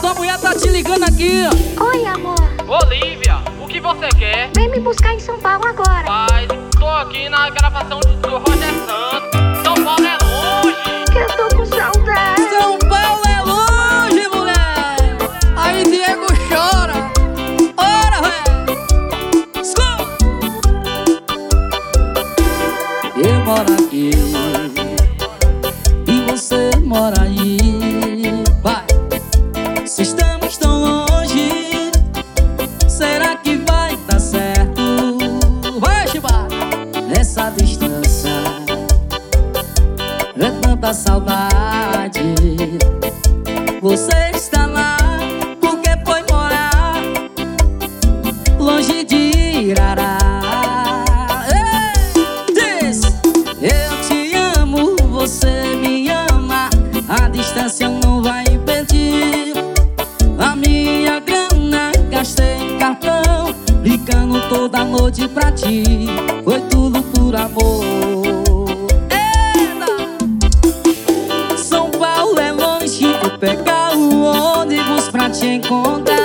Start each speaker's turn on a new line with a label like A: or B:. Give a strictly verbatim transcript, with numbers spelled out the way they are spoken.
A: tua mulher tá te ligando aqui.
B: Oi, amor.
C: Olivia, o que você quer?
B: Vem me buscar em São Paulo agora.
C: Mas tô aqui na gravação do Roger Santos. São Paulo é longe.
B: Eu tô com saudade.
A: São Paulo é longe, mulher. Aí Diego chora. Ora, velho. Eu moro aqui e você mora aí. Vai. Se estamos tão longe, será que vai dar certo? Vai, Chiba! Nessa distância é tanta saudade. Você está lá porque foi morar longe de Irará. Ei, diz, eu te amo, você me ama. A distância não vai impedir. A minha grana gastei em cartão, ligando toda noite pra ti. Foi tudo por amor. Eita! São Paulo é longe, vou pegar o ônibus pra te encontrar.